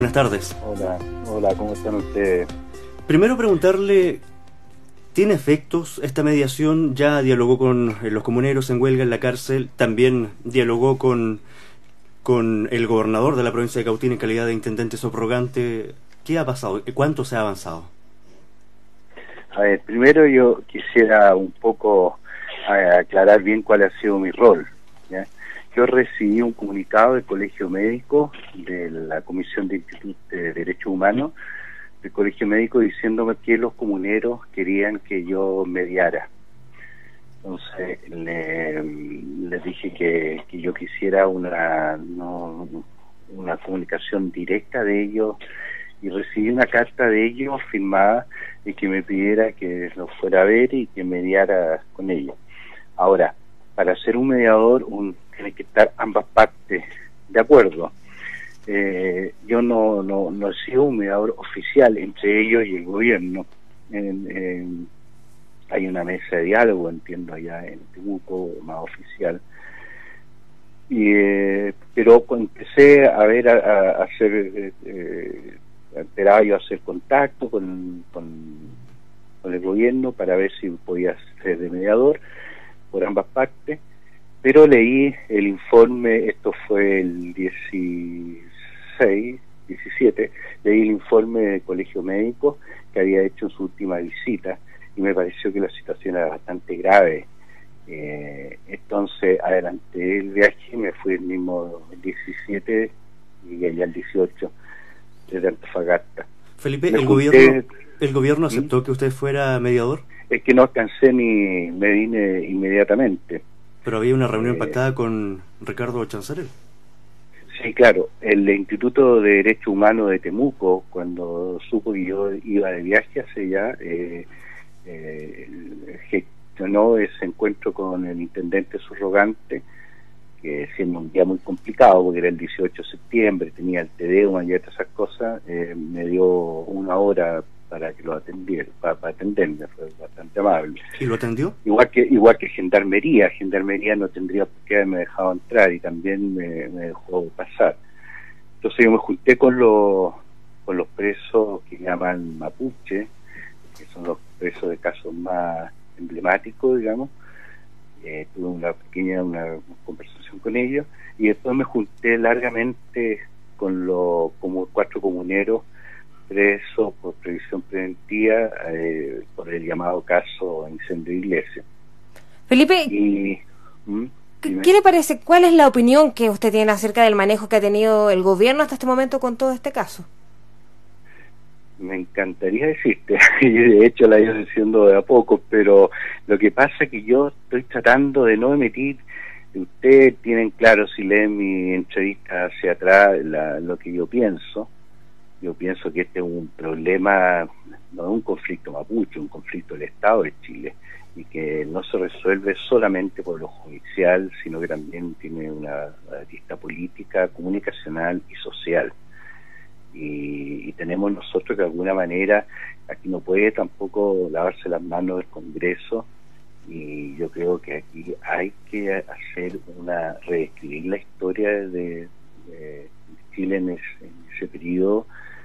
Buenas tardes. Hola, hola, ¿cómo están ustedes? Primero preguntarle, ¿tiene efectos esta mediación? ¿Ya dialogó con los comuneros en huelga en la cárcel? ¿También dialogó con el gobernador de la provincia de Cautín en calidad de intendente subrogante? ¿Qué ha pasado? ¿Cuánto se ha avanzado? A ver, primero yo quisiera un poco aclarar bien cuál ha sido mi rol, ¿ya? Yo recibí un comunicado del Colegio Médico, de la Comisión de Instituto de Derechos Humanos, del Colegio Médico, diciéndome que los comuneros querían que yo mediara. Entonces les dije que yo quisiera una comunicación directa de ellos, y recibí una carta de ellos firmada y que me pidiera que los fuera a ver y que mediara con ellos. Ahora, para ser un mediador tiene que estar ambas partes de acuerdo. Yo no he sido un mediador oficial entre ellos y el gobierno. Hay una mesa de diálogo, entiendo, allá en Temuco, más oficial. Pero empecé a ver, a hacer, esperaba yo hacer contacto con el gobierno para ver si podía ser de mediador por ambas partes, pero leí el informe, esto fue el 17, leí el informe del Colegio Médico que había hecho en su última visita y me pareció que la situación era bastante grave. Entonces adelanté el viaje, me fui el mismo 17 y allá el 18 desde Antofagasta. Felipe, ¿Mm? ¿el gobierno aceptó que usted fuera mediador? Es que no alcancé ni me vine inmediatamente. Pero había una reunión pactada con Ricardo Chancerel. Sí, claro. El Instituto de Derechos Humanos de Temuco, cuando supo que yo iba de viaje hacia allá, gestionó ese encuentro con el intendente subrogante, que siendo un día muy complicado, porque era el 18 de septiembre, tenía el Tedeum y otras esas cosas, me dio una hora para que lo atendiera, para atenderme, fue bastante amable. ¿Y lo atendió? Igual que Gendarmería no tendría por qué haberme dejado entrar y también me dejó pasar. Entonces yo me junté con los presos que llaman mapuche, que son los presos de casos más emblemáticos, digamos. Tuve una conversación con ellos y después me junté largamente con como 4 comuneros presos por previsión preventiva por el llamado caso incendio de iglesia. Felipe, ¿qué le parece? ¿Cuál es la opinión que usted tiene acerca del manejo que ha tenido el gobierno hasta este momento con todo este caso? Me encantaría decirte, y de hecho la he ido diciendo de a poco, pero lo que pasa es que yo estoy tratando de no emitir. Ustedes tienen claro, si leen mi entrevista hacia atrás, lo que yo pienso. Yo pienso que este es un problema, no es un conflicto mapuche, un conflicto del Estado de Chile, y que no se resuelve solamente por lo judicial, sino que también tiene una arista política, comunicacional y social. Y tenemos nosotros que de alguna manera, aquí no puede tampoco lavarse las manos del Congreso, y yo creo que aquí hay que reescribir la historia de Chile en ese periodo,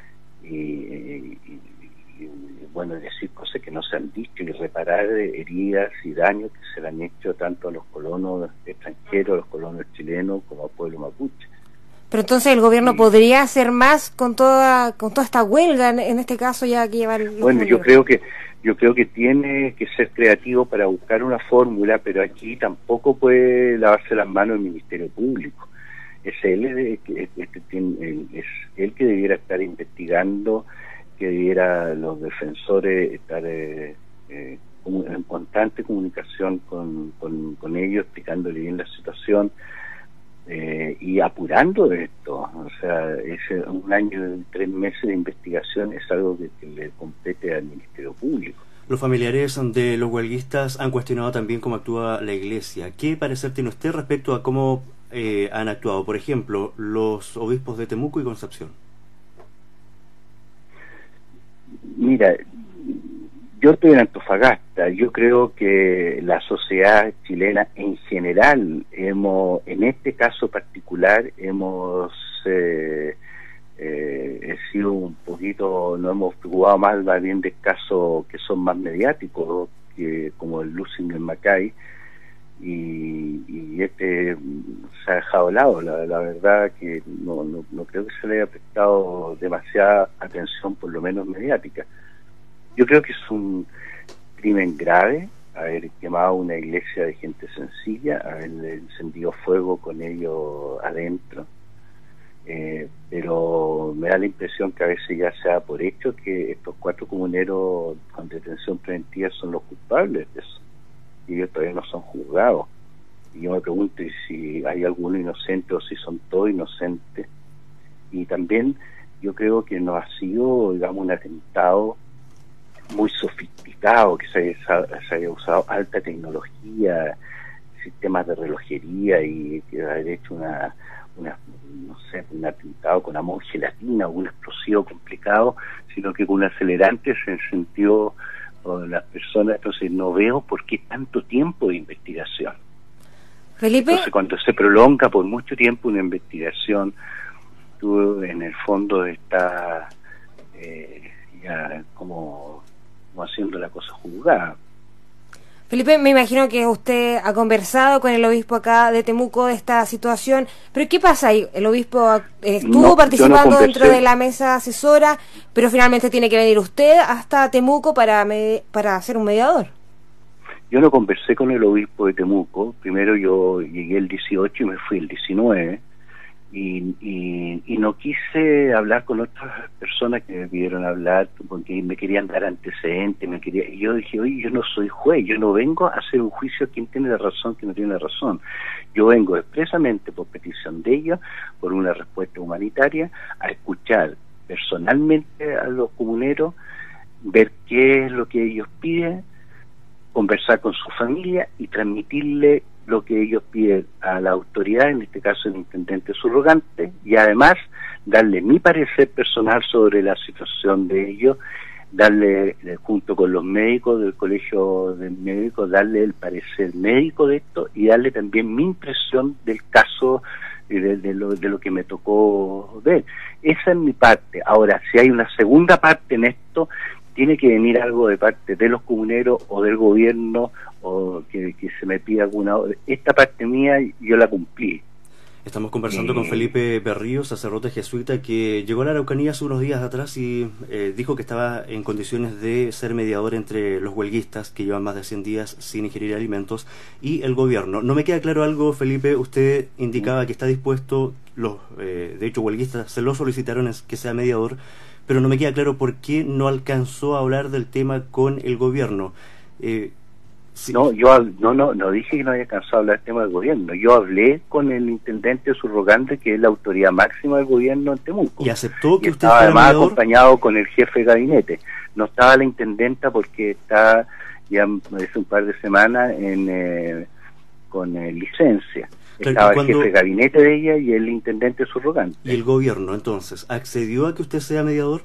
y bueno, decir cosas que no se han dicho y reparar heridas y daños que se le han hecho tanto a los colonos extranjeros, a los colonos chilenos, como al pueblo mapuche. Pero entonces el gobierno podría hacer más con toda esta huelga, en este caso, ya que llevan... Bueno, yo creo que tiene que ser creativo para buscar una fórmula, pero aquí tampoco puede lavarse las manos el Ministerio Público. Es él que debiera estar investigando, que debiera los defensores estar en constante comunicación con ellos, explicándole bien la situación. Y apurando esto, o sea, un año y 3 meses de investigación es algo que le compete al Ministerio Público. Los familiares de los huelguistas han cuestionado también cómo actúa la Iglesia. ¿Qué parecer tiene usted respecto a cómo han actuado, por ejemplo, los obispos de Temuco y Concepción? Mira, yo estoy en Antofagasta. Yo creo que la sociedad chilena en general en este caso particular, hemos he sido un poquito, nos hemos preocupado más bien de casos que son más mediáticos, que como el Lusinger Mackay, y este se ha dejado de lado. La verdad que no creo que se le haya prestado demasiada atención, por lo menos mediática. Yo creo que es un crimen grave haber quemado una iglesia de gente sencilla, haber encendido fuego con ellos adentro, pero me da la impresión que a veces ya se da por hecho que estos 4 comuneros con detención preventiva son los culpables de eso, y ellos todavía no son juzgados. Y yo me pregunto si hay alguno inocente o si son todos inocentes. Y también yo creo que no ha sido, digamos, un atentado muy sofisticado, que se haya usado alta tecnología, sistemas de relojería, y que haber hecho no sé, un atentado con amor gelatina o un explosivo complicado, sino que con un acelerante se encendió las personas. Entonces no veo por qué tanto tiempo de investigación. Felipe. Entonces cuando se prolonga por mucho tiempo una investigación, tú en el fondo está ya como haciendo la cosa juzgada. Felipe, me imagino que usted ha conversado con el obispo acá de Temuco de esta situación, pero ¿qué pasa ahí? El obispo estuvo participando dentro de la mesa asesora, pero finalmente tiene que venir usted hasta Temuco para ser un mediador. Yo no conversé con el obispo de Temuco. Primero yo llegué el 18 y me fui el 19, y no quise hablar con otras personas que me pidieron hablar porque me querían dar antecedentes, y yo dije, oye, yo no soy juez, yo no vengo a hacer un juicio a quién tiene la razón, quién no tiene la razón. Yo vengo expresamente por petición de ellos, por una respuesta humanitaria, a escuchar personalmente a los comuneros, ver qué es lo que ellos piden, conversar con su familia y transmitirle lo que ellos piden a la autoridad, en este caso el intendente subrogante, y además darle mi parecer personal sobre la situación de ellos, darle, junto con los médicos del colegio de médicos, darle el parecer médico de esto y darle también mi impresión del caso, de lo que me tocó ver. Esa es mi parte. Ahora, si hay una segunda parte en esto, tiene que venir algo de parte de los comuneros o del gobierno, o que se me pida alguna. Esta parte mía yo la cumplí. Estamos conversando con Felipe Berríos, sacerdote jesuita, que llegó a la Araucanía hace unos días atrás y dijo que estaba en condiciones de ser mediador entre los huelguistas, que llevan más de 100 días sin ingerir alimentos, y el gobierno. No me queda claro algo, Felipe. Usted indicaba que está dispuesto, de hecho huelguistas se lo solicitaron que sea mediador, pero no me queda claro por qué no alcanzó a hablar del tema con el gobierno. Sí. No, yo no dije que no haya alcanzado a hablar del tema del gobierno. Yo hablé con el intendente subrogante, que es la autoridad máxima del gobierno en Temuco. ¿Y aceptó que usted estaba además mediador? Acompañado con el jefe de gabinete. No estaba la intendenta porque está ya hace un par de semanas con licencia. Estaba el jefe de gabinete de ella y el intendente subrogante. ¿Y el gobierno, entonces, accedió a que usted sea mediador?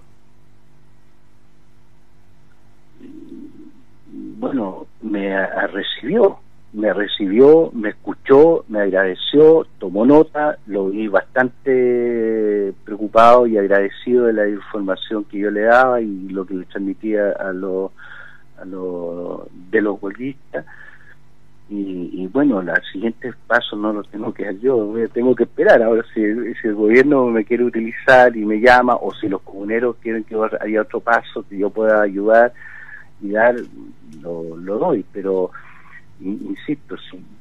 Bueno, me recibió, me escuchó, me agradeció, tomó nota, lo vi bastante preocupado y agradecido de la información que yo le daba y lo que le transmitía de los huelguistas. Y bueno, los siguientes pasos no los tengo que dar yo, tengo que esperar. Ahora, si el gobierno me quiere utilizar y me llama, o si los comuneros quieren que haya otro paso, que yo pueda ayudar y dar, lo doy. Pero, insisto,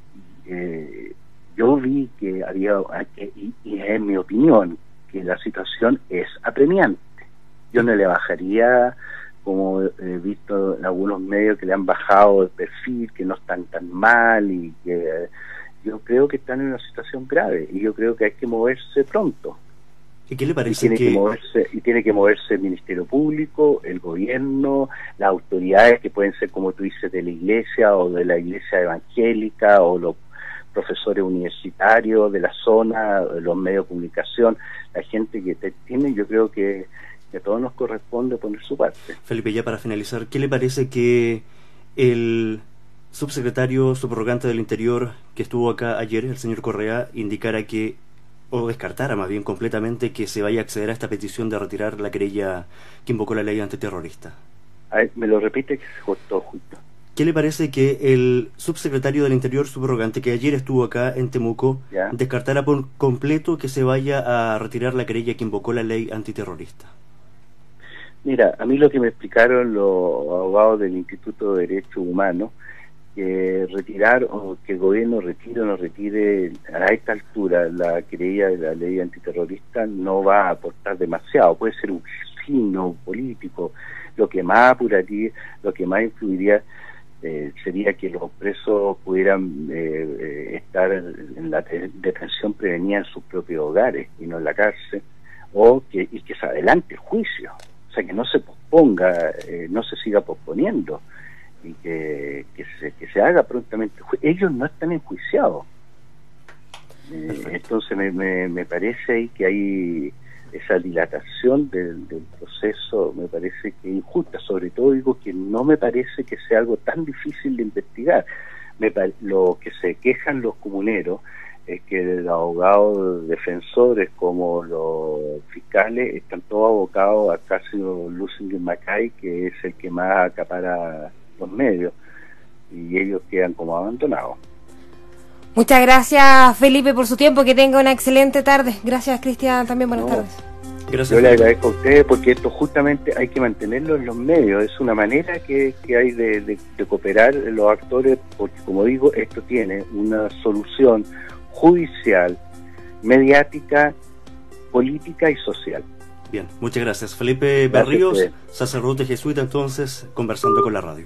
yo vi que y es mi opinión, que la situación es apremiante. Yo no le bajaría, como he visto en algunos medios que le han bajado el perfil, que no están tan mal, y que yo creo que están en una situación grave, y yo creo que hay que moverse pronto. ¿Y qué le parece tiene que moverse el Ministerio Público, el gobierno, las autoridades que pueden ser, como tú dices, de la iglesia o de la iglesia evangélica, o los profesores universitarios de la zona, los medios de comunicación, la gente que tiene? Yo creo que a todos nos corresponde poner su parte. Felipe, ya para finalizar, ¿qué le parece que el subsecretario subrogante del Interior que estuvo acá ayer, el señor Correa, indicara que o descartara más bien completamente que se vaya a acceder a esta petición de retirar la querella que invocó la ley antiterrorista. Me lo repite que se cortó justo. ¿Qué le parece que el subsecretario del Interior subrogante, que ayer estuvo acá en Temuco, descartara por completo que se vaya a retirar la querella que invocó la ley antiterrorista? Mira, a mí lo que me explicaron los abogados del Instituto de Derechos Humanos, que retirar o que el gobierno retire o no retire a esta altura la querella de la ley antiterrorista no va a aportar demasiado. Puede ser un signo político. Lo que más apuraría, lo que más influiría sería que los presos pudieran estar en la detención prevenida en sus propios hogares y no en la cárcel, y que se adelante el juicio, o sea, que no se posponga, no se siga posponiendo, y que se haga prontamente. Ellos no están enjuiciados. Entonces me parece ahí que hay esa dilatación del proceso, me parece que es injusta. Sobre todo digo que no me parece que sea algo tan difícil de investigar. Lo que se quejan los comuneros es que los abogados defensores como los fiscales están todos abocados a Casio Lusinger Mackay, que es el que más acapara los medios, y ellos quedan como abandonados. Muchas gracias, Felipe, por su tiempo. Que tenga una excelente tarde. Gracias, Cristian, también buenas tardes. Gracias. Yo le agradezco a ustedes, porque esto justamente hay que mantenerlo en los medios. Es una manera que hay de cooperar los actores, porque como digo, esto tiene una solución judicial, mediática, política y social. Bien, muchas gracias. Felipe Berríos, sacerdote jesuita, entonces, conversando con la radio.